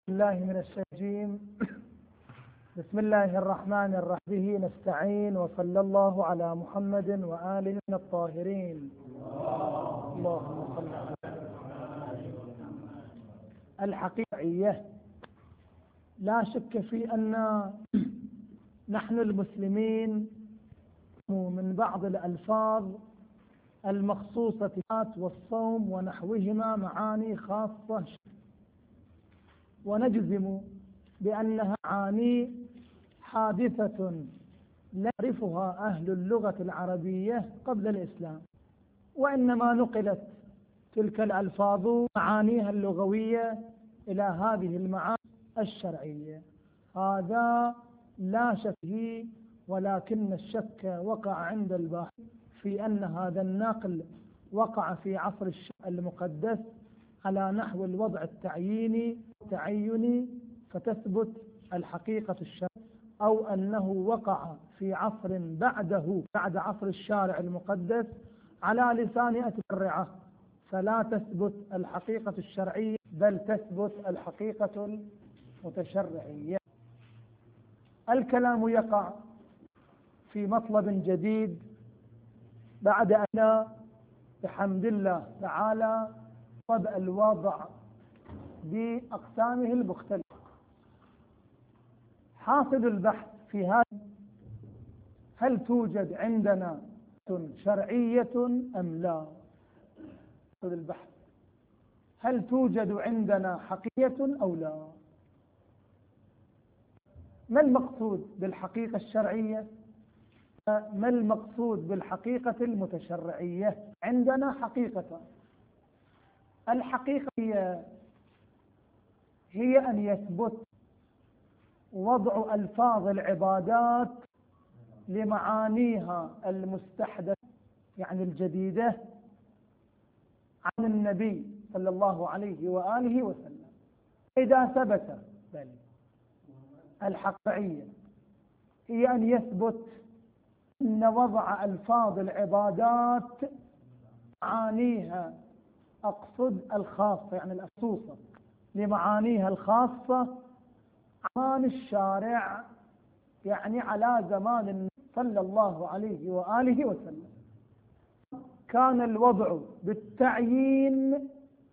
الله من الشيطان. بسم الله الرحمن الرحيم. به نستعين، وصلى الله على محمد وآله الطاهرين. اللهم صل على الحقيقية. لا شك في أن نحن المسلمين من بعض الألفاظ المخصوصة والصوم ونحوهما معاني خاصة، ونجزم بأنها معاني حادثة لا يعرفها أهل اللغة العربية قبل الإسلام، وإنما نقلت تلك الألفاظ معانيها اللغوية إلى هذه المعاني الشرعية. هذا لا شك فيه، ولكن الشك وقع عند الباحث في أن هذا النقل وقع في عصر الشرع المقدس على نحو الوضع التعييني فتثبت الحقيقة الشرعية، أو أنه وقع في عصر بعد عصر الشارع المقدس على لسان أتباعه فلا تثبت الحقيقة الشرعية، بل تثبت الحقيقة المتشرعية. الكلام يقع في مطلب جديد بعد أن بحمد الله تعالى طب الوضع بأقسامه المختلفة. حاصل البحث في هذا: هل توجد عندنا شرعية أم لا؟ حاصل البحث: هل توجد عندنا حقيقة أو لا؟ ما المقصود بالحقيقة الشرعية؟ ما المقصود بالحقيقة المتشرعية؟ عندنا حقيقة. الحقيقة هي أن يثبت وضع ألفاظ العبادات لمعانيها المستحدثة، يعني الجديدة، عن النبي صلى الله عليه وآله وسلم. إذا ثبت الحقيقية هي أن يثبت أن وضع ألفاظ العبادات معانيها، أقصد الخاصة يعني الأخصوصة، لمعانيها الخاصة عن الشارع، يعني على زمان النبي صلى الله عليه وآله وسلم. كان الوضع بالتعيين،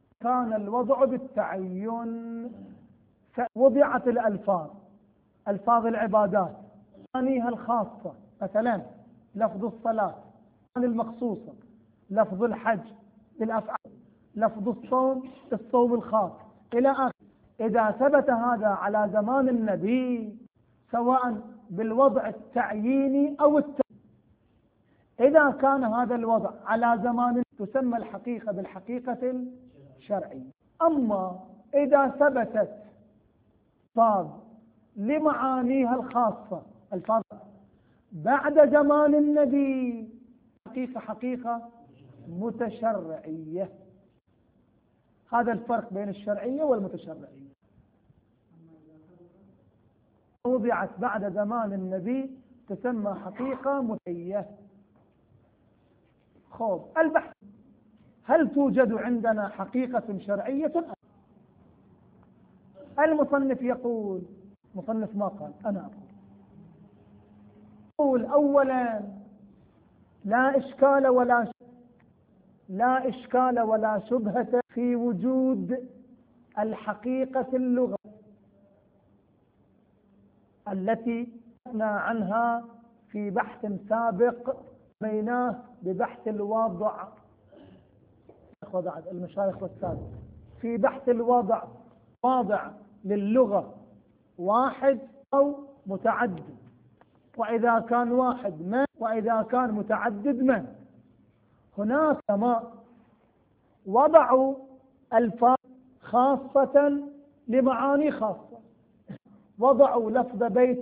فوضعت ألفاظ العبادات معانيها الخاصة، مثلا لفظ الصلاة المخصوصة، لفظ الحج للأفعال، لفظ الصوم الخاص إلى آخره. إذا ثبت هذا على زمان النبي سواء بالوضع التعييني أو إذا كان هذا الوضع على زمان تسمى الحقيقة بالحقيقة الشرعية. أما إذا ثبتت ألفاظ لمعانيها الخاصة، الفاظ بعد زمان النبي، حقيقة متشرعية. هذا الفرق بين الشرعية والمتشرعية. وضعت بعد زمان النبي تسمى حقيقة متشرعية. خب البحث: هل توجد عندنا حقيقة شرعية؟ المصنف يقول، مصنف ما قال، أنا أقول أولا: لا إشكال ولا شبهة في وجود الحقيقة اللغوية التي نحن عنها في بحث سابق بيناه ببحث الوضع، المشايخ والسادة، في بحث الوضع، واضع للغة واحد أو متعدد، وإذا كان واحد ما، وإذا كان متعدد ما. هناك ما وضعوا ألفاظ خاصة لمعاني خاصة، وضعوا لفظ بيت،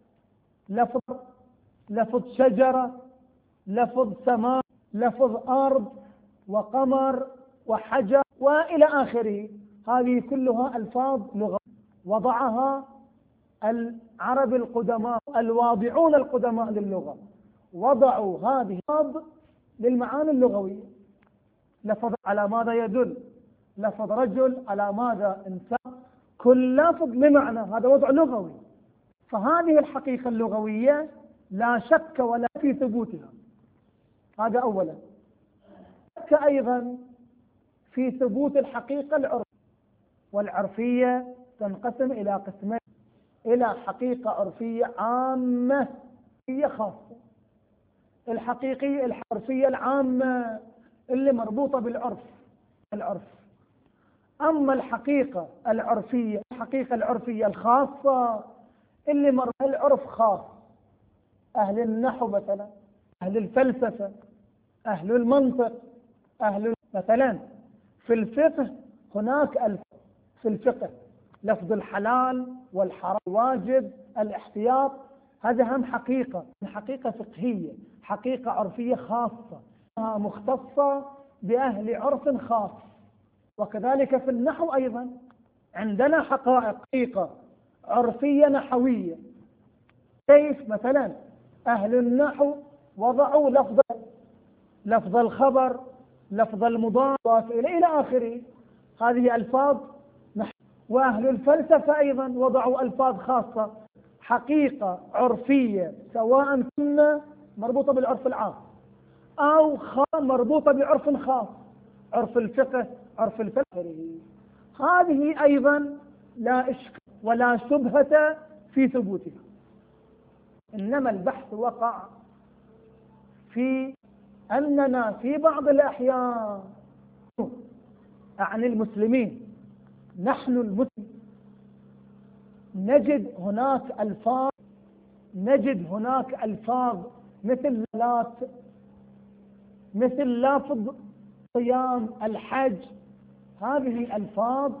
لفظ شجرة، لفظ سماء، لفظ أرض وقمر وحجر وإلى آخره. هذه كلها ألفاظ لغة وضعها العرب القدماء، الواضعون القدماء للغة، وضعوا هذه الألفاظ للمعاني اللغوية. لفظ على ماذا يدل؟ لفظ رجل على ماذا؟ إنسان كل لفظ لمعنى، هذا وضع لغوي. فهذه الحقيقة اللغوية لا شك ولا في ثبوتها، هذا أولا. شك أيضا في ثبوت الحقيقة العرفية، والعرفية تنقسم إلى قسمين: إلى حقيقة عرفية عامة هي خاصة. الحقيقية العرفية العامة اللي مربوطة العرف. أما الحقيقة العرفية الخاصة اللي مربوطة العرف خاص. أهل النحو مثلا، أهل الفلسفة، أهل المنطق، مثلا في الفقه هناك في الفقه لفظ الحلال والحرام، واجب، الاحتياط، هذا هم حقيقة فقهية، حقيقة عرفية خاصة مختصة بأهل عرف خاص. وكذلك في النحو أيضا عندنا حقيقة عرفية نحوية. كيف؟ مثلا أهل النحو وضعوا لفظ الخبر، لفظ المضاف إلى آخره، هذه ألفاظ نحو. وأهل الفلسفة أيضا وضعوا ألفاظ خاصة، حقيقة عرفية سواء كنا مربوطة بالعرف العام أو مربوطة بعرف خاص، عرف الفقه، عرف الفلسفة. هذه أيضا لا إشكال ولا شبهة في ثبوتها. إنما البحث وقع في أننا في بعض الأحيان عن المسلمين، نحن المسلمين نجد هناك ألفاظ مثل لفظ صيام، الحج، هذه ألفاظ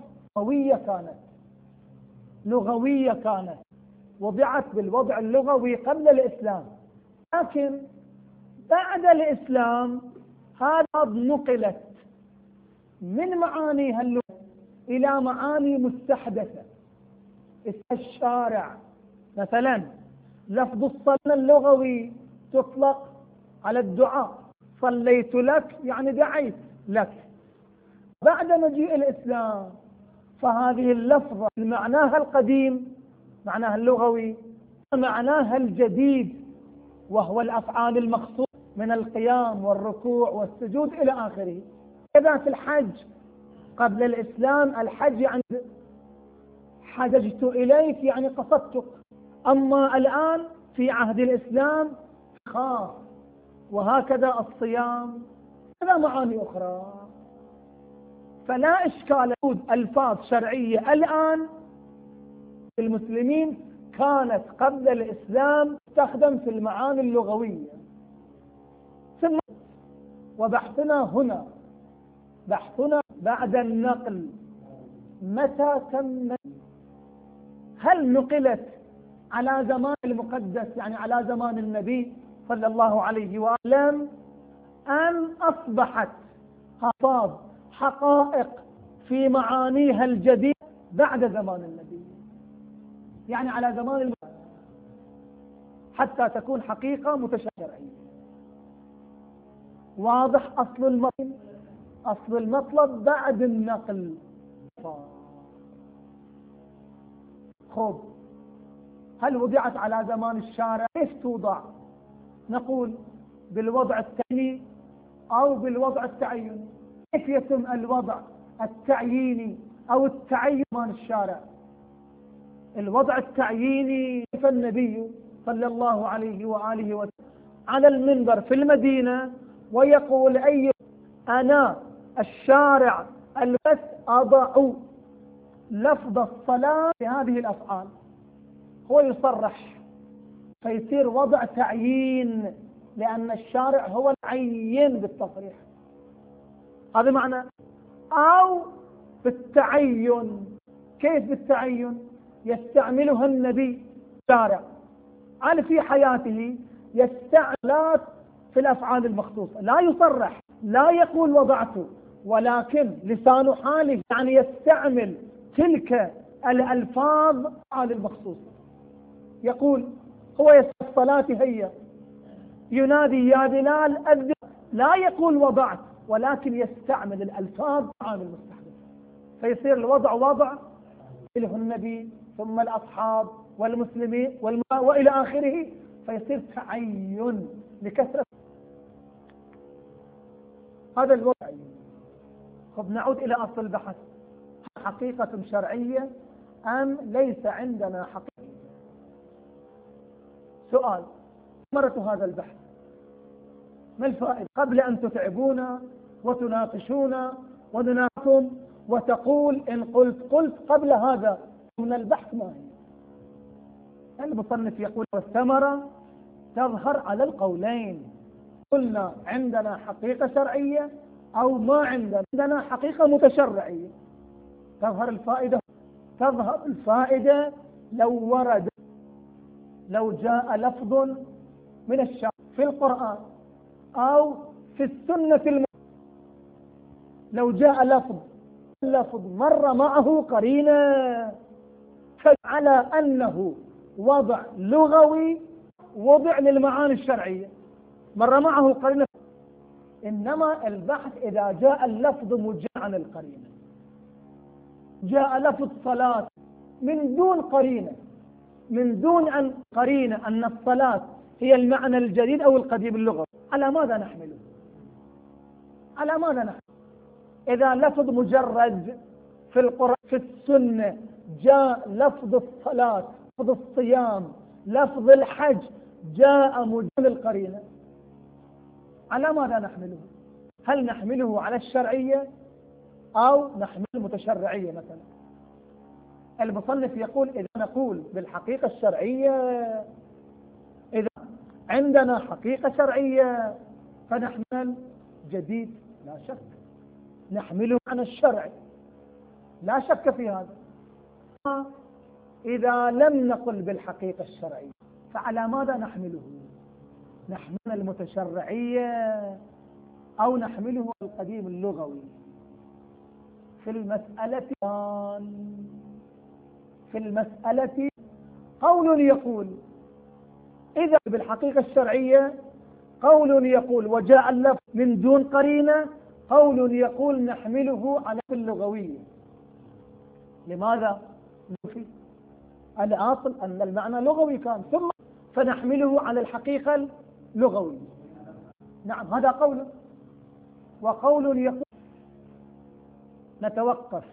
لغوية كانت وضعت بالوضع اللغوي قبل الإسلام، لكن بعد الإسلام هذا نقلت من معانيها اللغة إلى معاني مستحدثة. الشارع مثلا، لفظ الصلاة اللغوي تطلق على الدعاء، صليت لك يعني دعيت لك. بعد مجيء الإسلام فهذه اللفظة معناها القديم، معناها اللغوي، معناها الجديد وهو الأفعال المخصوصة من القيام والركوع والسجود إلى آخره. كذا في الحج قبل الإسلام، الحج يعني حججت إليك يعني قصدتك. أما الآن في عهد الإسلام خاص. وهكذا الصيام، هذا معاني أخرى. فلا إشكال وجود ألفاظ شرعية الآن المسلمين كانت قبل الإسلام تستخدم في المعاني اللغوية. ثم وبحثنا بعد النقل متى تم؟ هل نقلت على زمان المقدس يعني على زمان النبي صلى الله عليه وسلم، أم أصبحت ألفاظ حقائق في معانيها الجديدة بعد زمان النبي، يعني على زمان المقدس، حتى تكون حقيقة متشرعية؟ واضح أصل المطلب بعد النقل. خب، هل وضعت على زمان الشارع؟ كيف توضع؟ نقول بالوضع التعييني أو بالوضع التعيني. كيف يتم الوضع التعييني أو التعين زمان الشارع؟ الوضع التعييني فالنبي صلى الله عليه وآله وسلم على المنبر في المدينة ويقول: أنا الشارع بس أضع لفظ الصلاة بهذه الأفعال. هو يصرح، فيصير وضع تعيين، لأن الشارع هو العين بالتصريح. هذا معنى. أو بالتعين. كيف بالتعين؟ يستعملها النبي الشارع على في حياته، يستعملات في الأفعال المخصوصة، لا يصرح، لا يقول وضعته، ولكن لسان حاله يعني يستعمل تلك الألفاظ على المخصوصة. يقول هو الصلاة هي، ينادي يا بلال أذن، لا يقول وضعت، ولكن يستعمل الألفاظ على المستحدث، فيصير الوضع وضع له النبي ثم الأصحاب والمسلمين وإلى آخره، فيصير تعين لكثرة هذا الوضع. خب نعود إلى أصل البحث، حقيقة شرعية أم ليس عندنا حقيقة؟ سؤال، ثمرة هذا البحث ما الفائدة؟ قبل أن تتعبونا وتناقشونا ونناقشكم وتقول إن قلت قبل هذا من البحث ما هي؟ المصنف يقول والثمرة تظهر على القولين، قلنا عندنا حقيقة شرعية أو ما عندنا حقيقة متشرعية. تظهر الفائدة لو جاء لفظ من الشرع في القرآن أو في السنة لو جاء لفظ مر معه قرينة، فعلى أنه وضع لغوي وضع للمعاني الشرعية مر معه قرينة. إنما البحث إذا جاء اللفظ مجاء عن القرينة، جاء لفظ صلاة من دون قرينة، من دون أن قرينة أن الصلاة هي المعنى الجديد أو القديم اللغوي، على ماذا نحمله؟ على ماذا نحمله؟ إذا لفظ مجرد في القرآن في السنة جاء لفظ الصلاة، لفظ الصيام، لفظ الحج جاء مجرد القرينة، على ماذا نحمله؟ هل نحمله على الشرعية أو نحمل المتشرعية مثلا؟ المصنف يقول إذا نقول بالحقيقة الشرعية، إذا عندنا حقيقة شرعية فنحمل جديد لا شك، نحمله عن الشرع لا شك في هذا. إذا لم نقل بالحقيقة الشرعية فعلى ماذا نحمله؟ نحمل المتشرعية أو نحمله القديم اللغوي؟ في المسألة قول يقول إذا بالحقيقة الشرعية، قول يقول وجاء اللفظ من دون قرينة، قول يقول نحمله على اللغوية. لماذا؟ الأصل أن المعنى لغوي كان، ثم فنحمله على الحقيقة اللغوية. نعم هذا قول. وقول يقول نتوقف،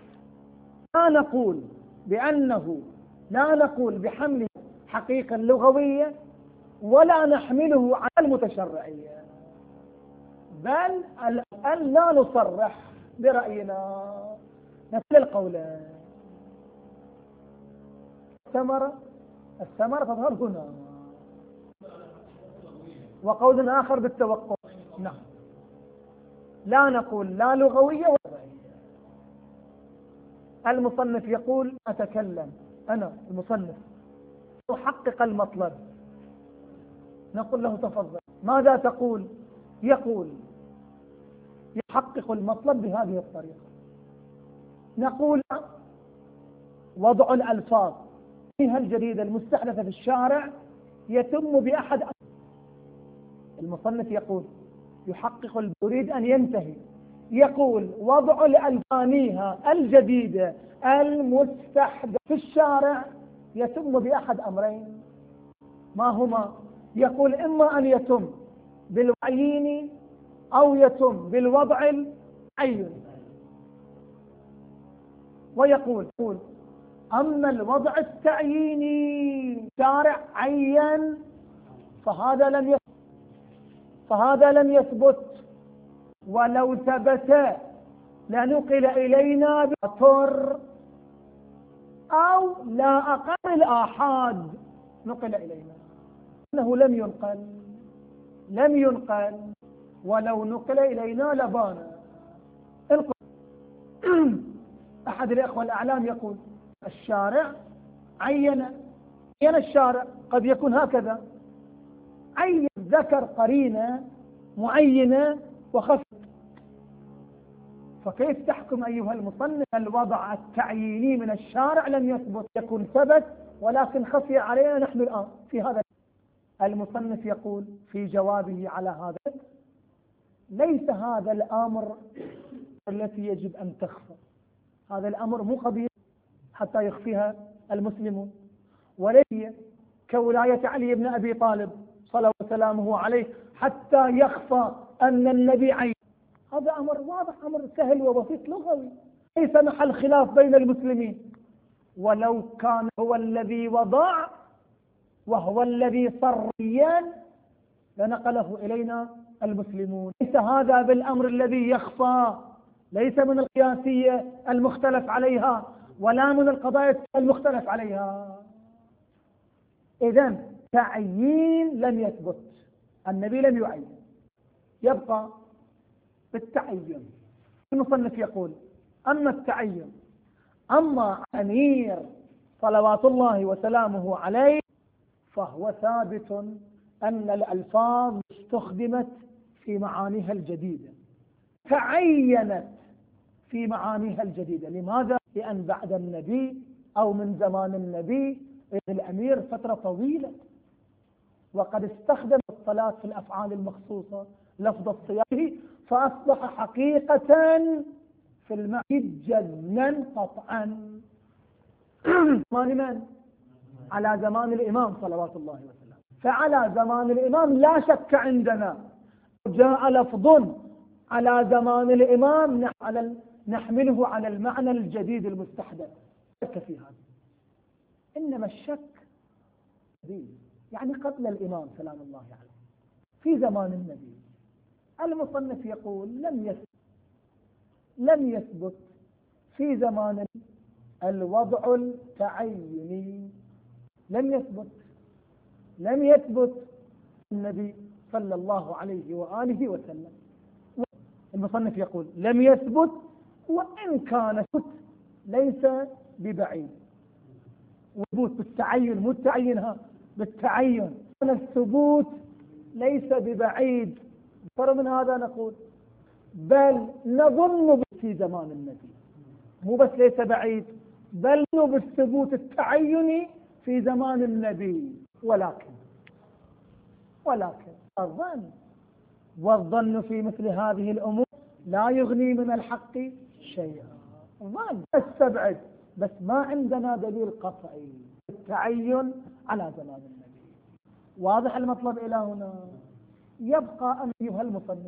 لا نقول بحمل حقيقة لغوية ولا نحمله على المتشرعية، بل أن لا نصرح برأينا نفس القولين. الثمرة تظهر هنا، وقول آخر بالتوقف. نعم لا نقول لا لغوية ولا شرعية. المصنف يقول أتكلم أنا المصنف أحقق المطلب، نقول له تفضل ماذا تقول؟ يقول يحقق المطلب بهذه الطريقة. نقول وضع الألفاظ فيها الجديدة المستحدثة في الشارع يتم بأحد. المصنف يقول يحقق، يريد أن ينتهي، يقول وضع الألفانيها الجديدة المستحدثة في الشارع يتم بأحد أمرين، ما هما؟ يقول إما أن يتم بالوعيين أو يتم بالوضع العين. ويقول أما الوضع التعييني شارع عين فهذا لم يثبت، ولو ثبت لنقل إلينا بطر أو لا أقل الآحاد نقل إلينا، أنه لم ينقل ولو نقل إلينا لبانا. أحد الإخوة الأعلام يقول الشارع عين الشارع، قد يكون هكذا عين، ذكر قرينة معينة وخفت، فكيف تحكم أيها المصنف الوضع التعييني من الشارع لم يثبت، يكون ثبت ولكن خفي علينا نحن الآن في هذا. المصنف يقول في جوابه على هذا ليس هذا الأمر التي يجب أن تخفى، هذا الأمر مو قضية، حتى يخفيها المسلمون، وليس كولاية علي بن أبي طالب صلى وسلامه عليه حتى يخفى أن النبي عين. هذا أمر واضح، أمر سهل وبسيط لغوي، ليس محل خلاف بين المسلمين. ولو كان هو الذي وضع وهو الذي صريا لنقله إلينا المسلمون. ليس هذا بالأمر الذي يخفى، ليس من القياسية المختلف عليها ولا من القضايا المختلف عليها. إذن تعيين لم يثبت، النبي لم يعين، يبقى بالتعين. المصنف يقول أما التعين، أما أمير صلوات الله وسلامه عليه فهو ثابت أن الألفاظ استخدمت في معانيها الجديدة، تعينت في معانيها الجديدة. لماذا؟ لأن بعد النبي أو من زمان النبي الأمير فترة طويلة، وقد استخدم الصلاة في الأفعال المخصوصة لفظ الصيام، فأصبح حقيقة في المعنى جزما قطعا. زمان من؟ على زمان الإمام صلوات الله وسلامه. فعلى زمان الإمام لا شك عندنا جاء لفظ على زمان الإمام نحمله على المعنى الجديد المستحدث، شك في هذا. إنما الشك يعني قبل الإمام سلام الله عليه في زمان النبي. المصنف يقول لم يثبت في زمان الوضع التعيني، لم يثبت النبي صلى الله عليه وآله وسلم. المصنف يقول لم يثبت، وإن كان ليس ببعيد. وثبوت بالتعين، مو التعيينها بالتعين، الثبوت ليس ببعيد. من هذا نقول بل نظن في زمان النبي، مو بس ليس بعيد، بل بالثبوت التعيني في زمان النبي. ولكن الظن، والظن في مثل هذه الأمور لا يغني من الحق شيئا. ظن استبعد، بس ما عندنا دليل قطعي التعين على زمان النبي. واضح المطلب إلى هنا؟ يبقى أن أيها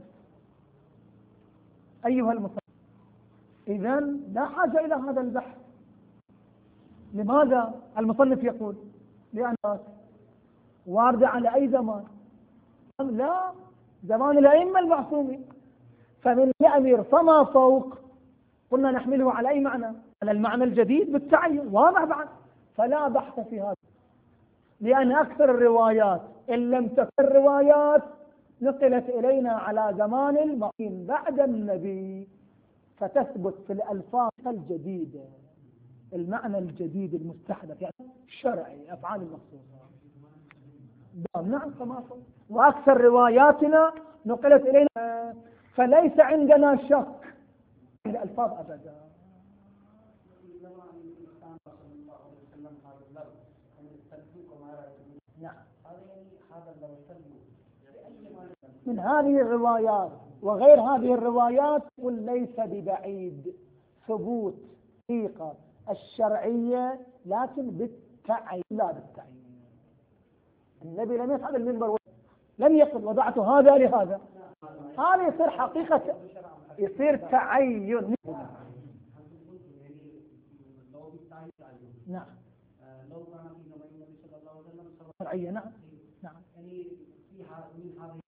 المصنف إذن لا حاجة إلى هذا البحث. لماذا؟ المصنف يقول لأن واردة على أي زمان؟ لا، زمان الأئمة المعصومين. فمن الأمير فما فوق قلنا نحمله على أي معنى؟ على المعنى الجديد بالتعين، واضح بعد. فلا بحث في هذا، لأن أكثر الروايات إن لم تكن الروايات نقلت إلينا على زمان المعين بعد النبي، فتثبت في الألفاظ الجديدة المعنى الجديد المستحدث، يعني الشرعي، أفعال المخصوصة. نعم فما فوق. وأكثر رواياتنا نقلت إلينا، فليس عندنا شك في الألفاظ أبدا. من هذه الروايات وغير هذه الروايات قل ليس ببعيد ثبوت حقيقة الشرعية، لكن بالتعيين لا بالتعيين. النبي لم يفعل المنبر، لم يقل وضعت هذا لهذا، هذا يصير حقيقة، يصير تعين. نعم لو كان في زمان النبي صلى الله عليه وسلم شرعية. نعم يعني فيها من هذه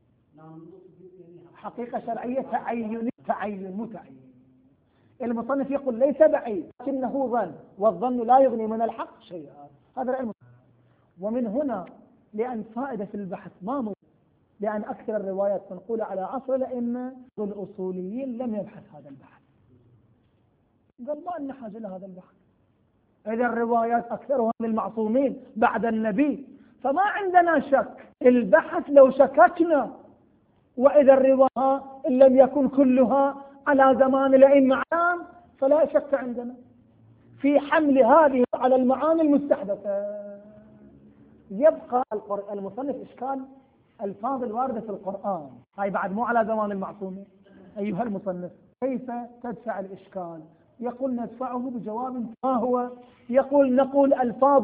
حقيقة شرعية تعين متعين. المصنف يقول ليس بعيد لكنه ظن، والظن لا يغني من الحق شيئا. هذا العلم. ومن هنا لأن فائدة في البحث ما موجود، لأن أكثر الروايات منقولة على عصر الأئمة الأصوليين لم يبحث هذا البحث. قال ما لنا حاجة لهذا البحث، إذا الروايات أكثرها من المعصومين بعد النبي، فما عندنا شك. البحث لو شككنا، وإذا الروايات إن لم يكن كلها على زمان الأئمة فلا شك عندنا في حمل هذه على المعاني المستحدثة. يبقى المصنف إشكال الفاظ الواردة في القرآن، هاي بعد مو على زمان المعصومين. أيها المصنف كيف تدفع الإشكال يقول ندفعه بجواب ما هو؟ نقول ألفاظ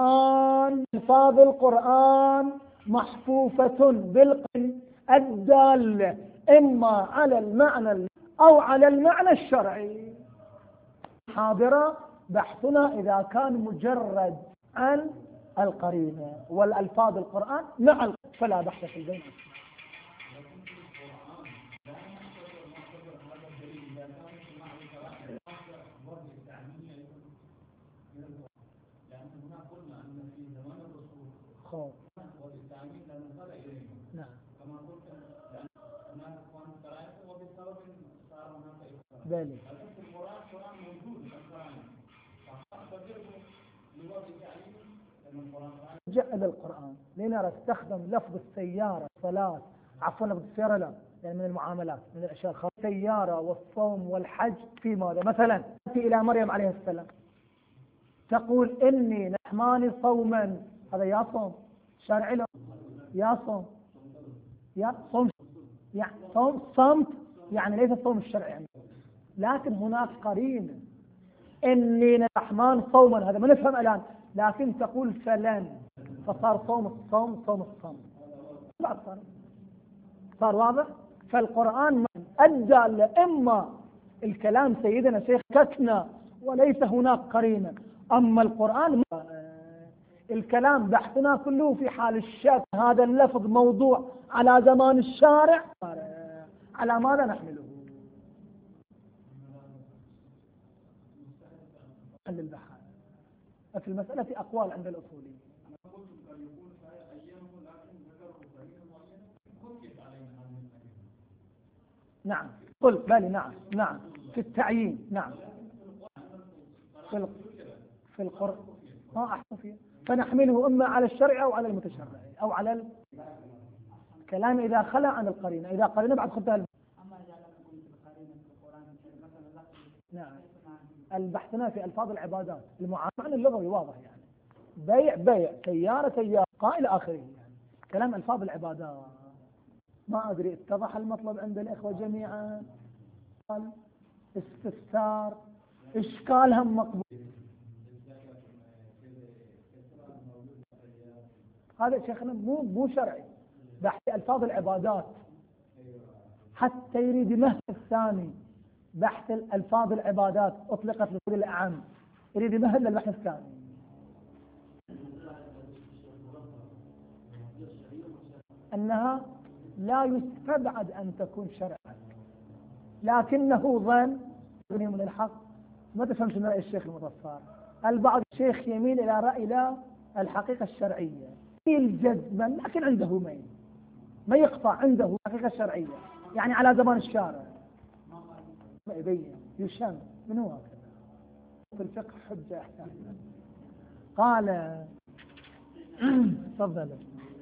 القرآن محفوفة بالقرآن الدالة إما على المعنى أو على المعنى الشرعي. حاضرة بحثنا إذا كان مجرد عن القرينة، والألفاظ القرآن مع فلا بحث في البين. نعم. بالي. جاء القرآن لنرى استخدم لفظ السيارة صلاة، عفوا لفظ السيارة لا، يعني من المعاملات من الأشياء السيارة والصوم والحج في ماذا؟ مثلا تأتي إلى مريم عليه السلام تقول إني نحماني صوما، هذا يا صوم شرعي له، يا صوم يعني صوم صمت، يعني ليس الصوم الشرعي يعني. لكن هناك قرينة إني نحمان صوما، هذا ما نفهم الآن، لكن تقول فلن، فصار صوم الصوم بعد صار واضح. فالقرآن أدى إما الكلام سيدنا شيخ كتنا وليس هناك قرينة، أما القرآن الكلام بحثنا كله في حال الشك، هذا اللفظ موضوع على زمان الشارع، على ماذا نحمله؟ حل البحث في المسألة أقوال عند الأصوليين. نعم قل بالي. نعم في التعيين. نعم في القرآن أحسن فيه، فنحمله إما على الشرع أو على المتشرع أو على الكلام إذا خلى عن القرينة. إذا قرينة بعد خدها نعم. البحثنا في ألفاظ العبادات، المعنى اللغوي واضح يعني بيع سيارة قائل آخره يعني كلام ألفاظ العبادات. ما أدري اتضح المطلب عند الإخوة جميعا؟ استفسار إشكالهم مقبول. هذا شيخنا مو شرعي، بحث ألفاظ العبادات حتى يريد مهد الثاني. بحث الألفاظ العبادات أطلقت لكل الأعم، يريد مهد للبحث الثاني. أنها لا يستبعد أن تكون شرعا، لكنه ظن يغني من الحق. ما تفهمش من رأي الشيخ المظفر. البعض الشيخ يميل إلى رأي لا الحقيقة الشرعية الجزما، لكن عنده ميل ما يقطع عنده الحقيقة الشرعية، يعني على زمان الشارع ما يبين يشم من هو في الفقه حجة. قال تفضل.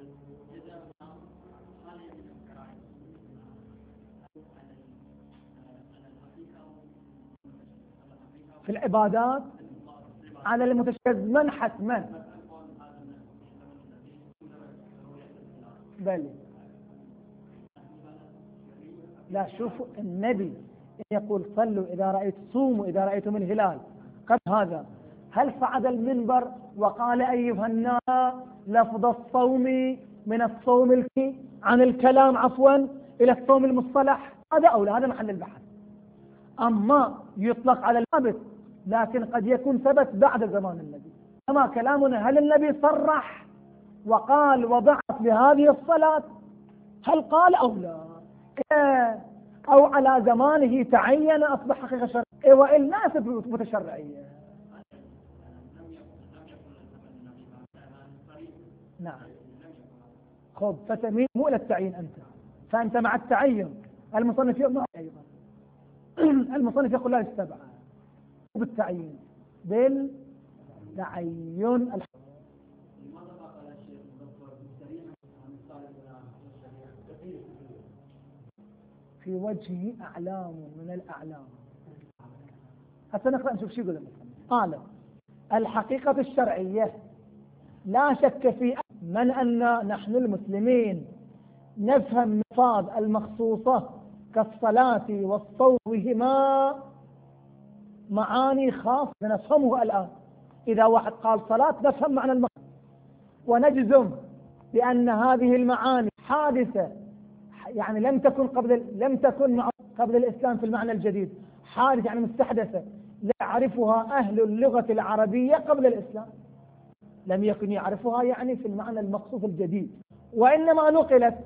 في العبادات على المتشزمن حتما. بل لا، شوفوا النبي يقول صلوا إذا رأيت، صوموا إذا رأيتم الهلال. قد هذا هل صعد المنبر وقال أيها الناس لفظ الصوم من الصوم عن الكلام عفوا إلى الصوم المصطلح؟ هذا أولى، هذا محل البحث. أما يطلق على الثابت، لكن قد يكون ثبت بعد زمان النبي. أما كلامنا هل النبي صرح وقال وضعت لهذه الصلاة؟ هل قال أو لا؟ أو على زمانه تعين أصبح حقيقة شرعية وإلا ثبت متشرعية. نعم خب فتميل مو إلى التعيين أنت، فأنت مع التعين. المصنف يؤمن أيضا المصنف يقول لا يستبعد بالتعيين بالتعين. في وجهه أعلام من الأعلام. حتى نقرأ نشوف شو يقول المصنف. قال الحقيقة الشرعية لا شك في من أن نحن المسلمين نفهم الألفاظ المخصوصة كالصلاة والصوم وهما معاني خاصة نفهمه الآن. إذا واحد قال صلاة نفهم معنى المقصود، ونجزم بأن هذه المعاني حادثة، يعني لم تكن قبل الإسلام في المعنى الجديد، حادثة يعني مستحدثة، لا يعرفها أهل اللغة العربية قبل الإسلام، لم يكن يعرفها يعني في المعنى المقصود الجديد، وإنما نقل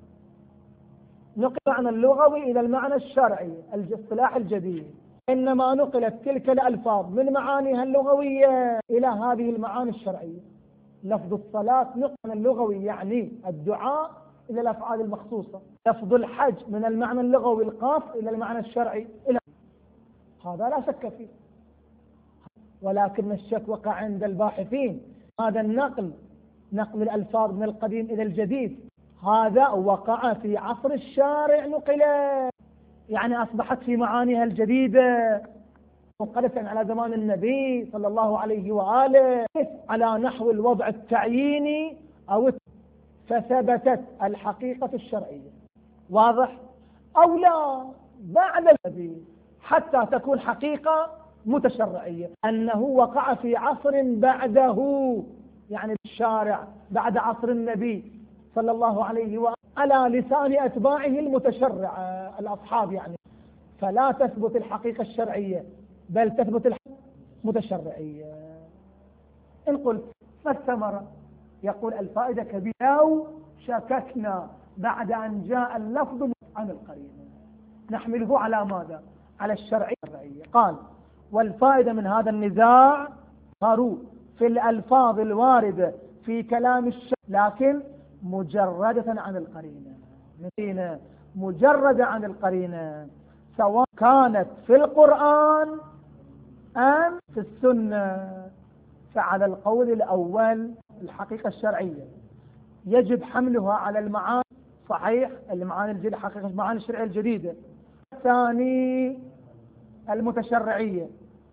المعنى اللغوي إلى المعنى الشرعي الاصطلاح الجديد، إنما نقلت تلك الألفاظ من معانيها اللغوية إلى هذه المعاني الشرعية. لفظ الصلاة نقل اللغوي يعني الدعاء إلى الأفعال المخصوصة، لفظ الحج من المعنى اللغوي القاف إلى المعنى الشرعي هذا لا شك فيه، ولكن الشك وقع عند الباحثين. هذا نقل الألفاظ من القديم إلى الجديد، هذا وقع في عصر الشارع، نقل يعني أصبحت في معانيها الجديدة مقدسا على زمان النبي صلى الله عليه وآله على نحو الوضع التعييني أو فثبتت الحقيقة الشرعية. واضح؟ أو لا بعد النبي حتى تكون حقيقة متشرعية، أنه وقع في عصر بعده، يعني الشارع بعد عصر النبي صلى الله عليه وآله على لسان أتباعه المتشرع الأصحاب يعني، فلا تثبت الحقيقة الشرعية بل تثبت الحقيقة المتشرعية. إن قلت ما الثمرة؟ يقول الفائدة كبيرة. لو شككنا بعد أن جاء اللفظ عن القرينة نحمله على ماذا؟ على الشرعية. قال والفائدة من هذا النزاع صاروا في الألفاظ الواردة في كلام الشرع لكن مجردة عن القرينة، مجردة عن القرينة، سواء كانت في القرآن أم في السنة. فعلى القول الأول الحقيقة الشرعية يجب حملها على المعاني صحيح، المعاني الجديدة حقيقة المعاني الشرعية الجديدة. الثاني المتشرعية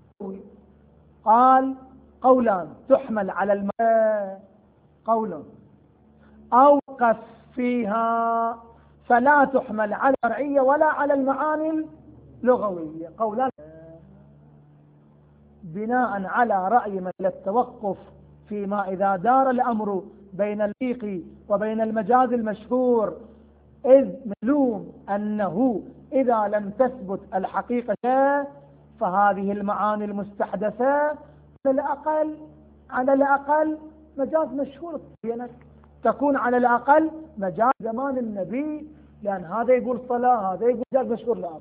قال قولان تحمل على المعاني قول أوقف فيها فلا تحمل على الشرعية ولا على المعاني اللغوية، قولان بناء على رأي من التوقف فيما إذا دار الأمر بين الحقيقي وبين المجاز المشهور، إذ معلوم أنه إذا لم تثبت الحقيقة فهذه المعاني المستحدثة على الأقل مجاز مشهور تكون على الأقل مجاز زمان النبي، لأن هذا يقول صلاة هذا يقول مجاز مشهور لا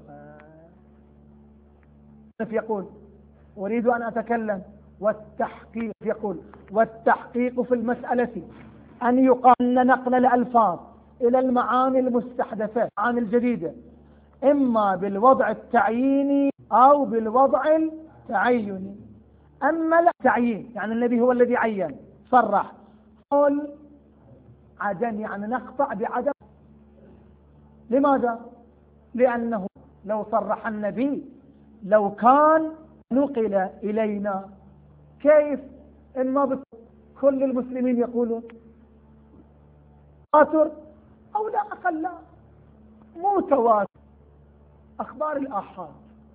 يقول أريد أن أتكلم والتحقيق. يقول والتحقيق في المسألة أن يقال أن نقل الألفاظ إلى المعاني المستحدثة المعاني الجديدة إما بالوضع التعييني أو بالوضع التعيني. أما التعيين يعني النبي هو الذي عين صرح، قل عدم يعني نقطع بعدم. لماذا؟ لأنه لو صرح النبي لو كان نقل إلينا كيف إن ما كل المسلمين يقولون تواتر أو لا أقل لا مو تواتر أخبار الآحاد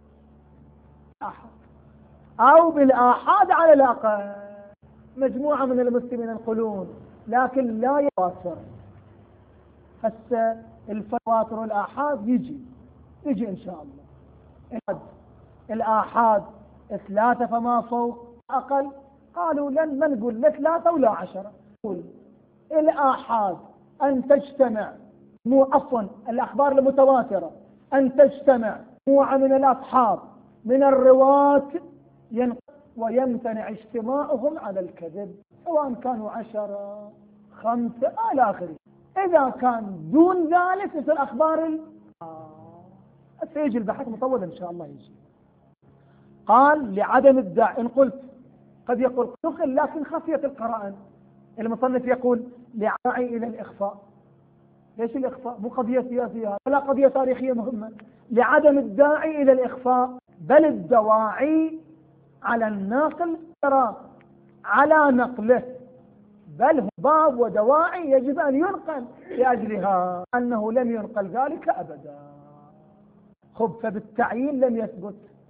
أو بالآحاد على الأقل مجموعة من المسلمين ينقلون لكن لا يتواتر. هسه التواتر والآحاد يجي إن شاء الله. الآحاد 3 فما فوق أقل، قالوا لن ما نقول لا 3 ولا 10. نقول الآحاد أن تجتمع الأخبار المتواترة أن تجتمع مجموعة من الأصحاب من الرواة ويمتنع اجتماعهم على الكذب سواء كانوا 10 5 إلى آخره. إذا كان دون ذلك مثل أخبار سيجي البحث مطول إن شاء الله يجي. قال لعدم الداعي. إن قلت قد يقول نقل لكن خفية القرائن، المصنف يقول لداعي إلى الإخفاء. ليش الإخفاء؟ مو قضية سياسية ولا قضية تاريخية مهمة، لعدم الداعي إلى الإخفاء، بل الدواعي على الناقل على نقله، بل هو باب ودواعي يجب أن ينقل لأجلها، أنه لم ينقل ذلك أبدا. خب فبالتعيين لم يثبت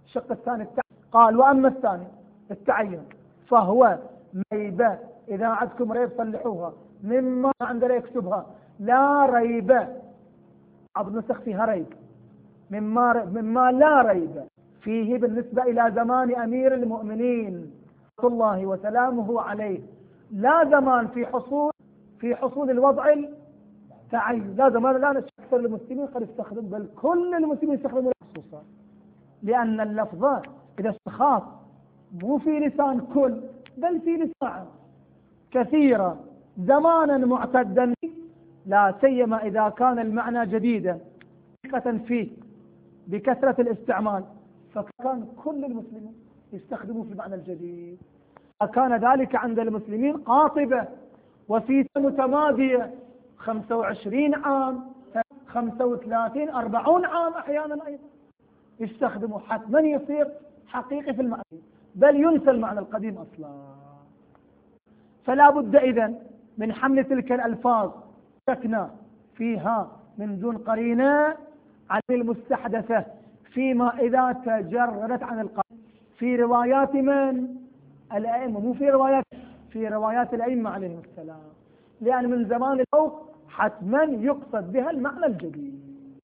الشق الثاني قال وأما الثاني التعين فهو ريبة. إذا عندكم ريب صلحوها، مما عندنا يكتبها لا ريب، بعض النسخ فيها ريب، مما لا ريب فيه بالنسبة إلى زمان أمير المؤمنين الله وسلامه عليه، لا زمان في حصول الوضع التعين، لا زمان الآن أكثر المسلمين قد يستخدم، بل كل المسلمين يستخدمون خصوصا، لأن اللفظة إذا استخاف مو في لسان كل بل في لسان كثيرة زمانا معتدا، لا سيما إذا كان المعنى جديدا ثقة فيه بكثرة الاستعمال، فكان كل المسلمين يستخدموا في المعنى الجديد. فكان ذلك عند المسلمين قاطبة وفي متمادية 25 عام 35 40 عام أحيانا أيضا يستخدموا، حتما يصير حقيقي في المعنى، بل ينسى المعنى القديم أصلا. فلا بد إذن من حمل تلك الألفاظ شكنا فيها من دون قرينة عن المستحدثة فيما إذا تجردت عن القرينة في روايات من الأئمة، مو في روايات الأئمة عليهم السلام، لأن من زمان الفوق حتما يقصد بها المعنى الجديد.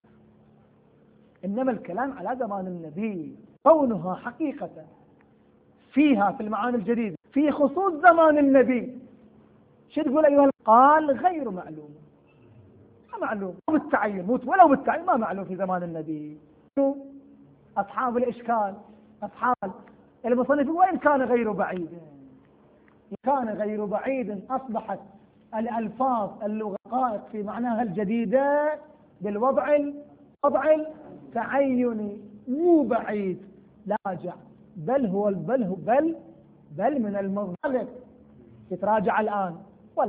إنما الكلام على زمان النبي كونها حقيقة فيها في المعاني الجديدة في خصوص زمان النبي، شو تقول أيها؟ قال غير معلوم، ما معلوم بالتعين، ولو بالتعين ما معلوم في زمان النبي. أصحاب الإشكال أصحاب المصنف وإن كان غير بعيد، كان غير بعيد أصبحت الألفاظ اللغات في معناها الجديدة بالوضع التعيني مو بعيد لاجع، بل من المغالب يتراجع الآن،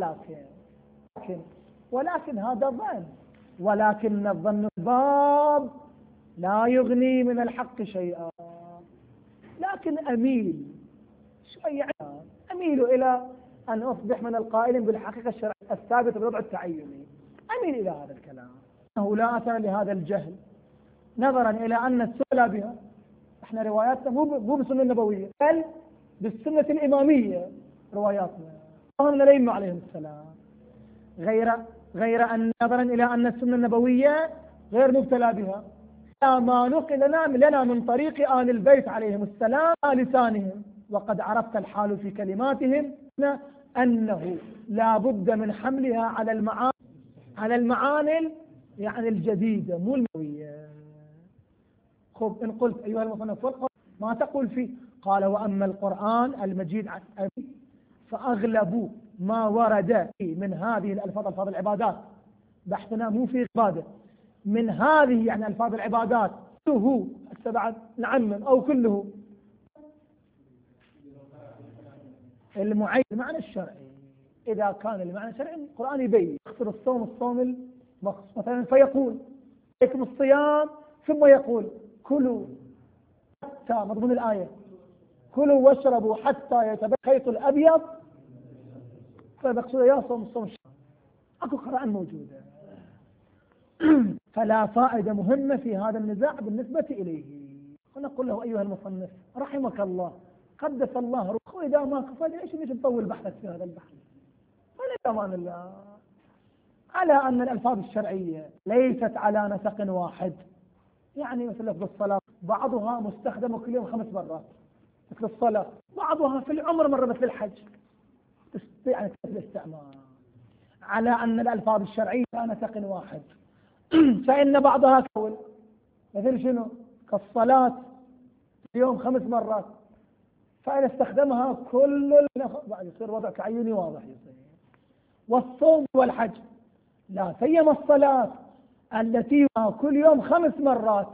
ولكن هذا ظن، ولكن الظن الباب لا يغني من الحق شيئا. لكن أميل شوية، أميل إلى أن أصبح من القائلين بالحقيقة الشرعية الثابتة بالوضع التعيني، أميل إلى هذا الكلام، أنه لا أثر لهذا الجهل نظرا إلى أن السنة بها، احنا رواياتنا مو بالسنة النبوية بل بالسنة الإمامية رواياتنا قال الأئمة عليهم السلام، غير أن نظرا إلى أن السنة النبوية غير مبتلى بها، ما نقل لنا من طريق آل البيت عليهم السلام لسانهم، وقد عرفت الحال في كلماتهم أنه لا بد من حملها على المعاني يعني الجديدة مو المنوية. خب إن قلت أيها المصنف ما تقول فيه؟ قال وأما القرآن المجيد فأغلب ما ورد من هذه الألفاظ ألفاظ العبادات، بحثنا مو في عبادة، من هذه يعني ألفاظ العبادات كله السبعة نعمم أو كله المعين المعنى الشرعي. إذا كان المعنى الشرعي القرآن يبين يخسر الصوم المخصوص مثلا فيقول عليكم الصيام ثم يقول كلوا حتى مضمون الآية كلوا واشربوا حتى يتبين الخيط الأبيض، فمقصود يا صوم أكو قرآن موجودة. فلا فائدة مهمة في هذا النزاع بالنسبة إليه. ونقول له أيها المصنف رحمك الله قدس الله روحه، إذا ما كفى ليش نطول بحثك في هذا البحث؟ ولا أمان الله على أن الألفاظ الشرعية ليست على نسق واحد، يعني مثل لفظ الصلاة بعضها مستخدم كل يوم 5 مرات مثل الصلاة، بعضها في العمر مرة مثل الحج، يعني الاستعمال على أن الألفاظ الشرعية على نسق واحد. فإن بعضها كول مثل شنو؟ كالصلاة في يوم 5 مرات، فإن استخدمها كل بعد يصير وضع تعيني واضح يصير. والصوم والحج لا سيما الصلاة التي كل يوم 5 مرات،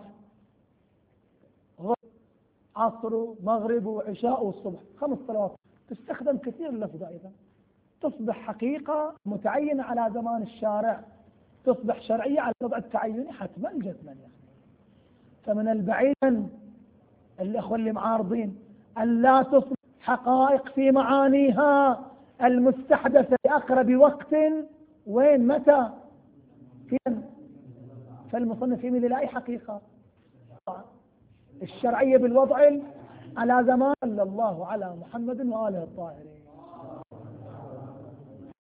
عصر مغرب وعشاء والصبح 5 صلوات، تستخدم كثير اللفظة، أيضا تصبح حقيقة متعينة على زمان الشارع، تصبح شرعية على الوضع التعيني حتما جزما. يعني فمن البعيد الأخوة اللي معارضين أن لا تصبح حقائق في معانيها المستحدثة بأقرب وقت، وين متى فالمصنف يميل إلى أي حقيقة الشرعية بالوضع على زمان صلى الله على محمد وآله الطاهرين.